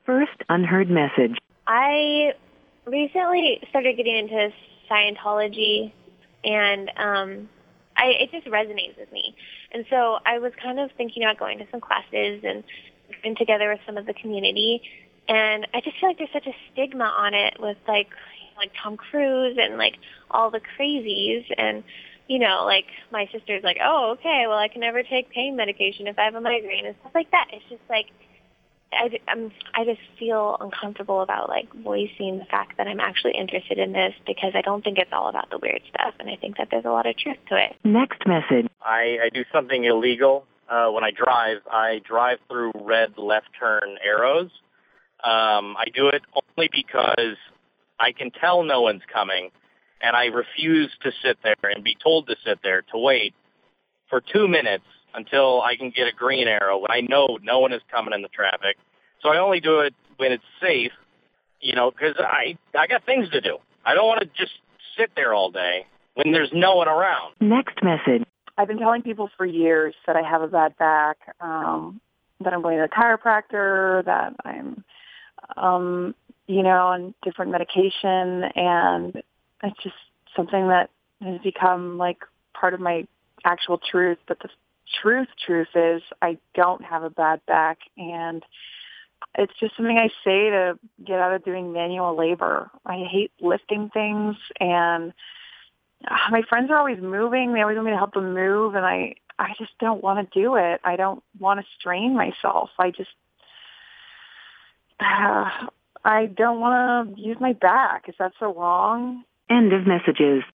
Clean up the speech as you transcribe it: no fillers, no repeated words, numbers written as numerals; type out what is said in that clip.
First unheard message. I recently started getting into Scientology, and it just resonates with me. And so I was kind of thinking about going to some classes and getting together with some of the community. And I just feel like there's such a stigma on it with like Tom Cruise and like all the crazies. And, like my sister's like, oh, okay, well, I can never take pain medication if I have a migraine and stuff like that. It's just like, I just feel uncomfortable about like voicing the fact that I'm actually interested in this because I don't think it's all about the weird stuff, and I think that there's a lot of truth to it. Next message. I do something illegal when I drive. I drive through red left turn arrows. I do it only because I can tell no one's coming, and I refuse to sit there and be told to sit there, to wait for 2 minutes until I can get a green arrow when I know no one is coming in the traffic. So I only do it when it's safe, because I got things to do. I don't want to just sit there all day when there's no one around. Next message. I've been telling people for years that I have a bad back, that I'm going to a chiropractor, that I'm, on different medication, and it's just something that has become like part of my actual truth. But the truth is I don't have a bad back, and it's just something I say to get out of doing manual labor. I hate lifting things, and my friends are always moving. They always want me to help them move, and I just don't want to do it. I don't want to strain myself. I don't want to use my back. Is that so wrong? End of messages.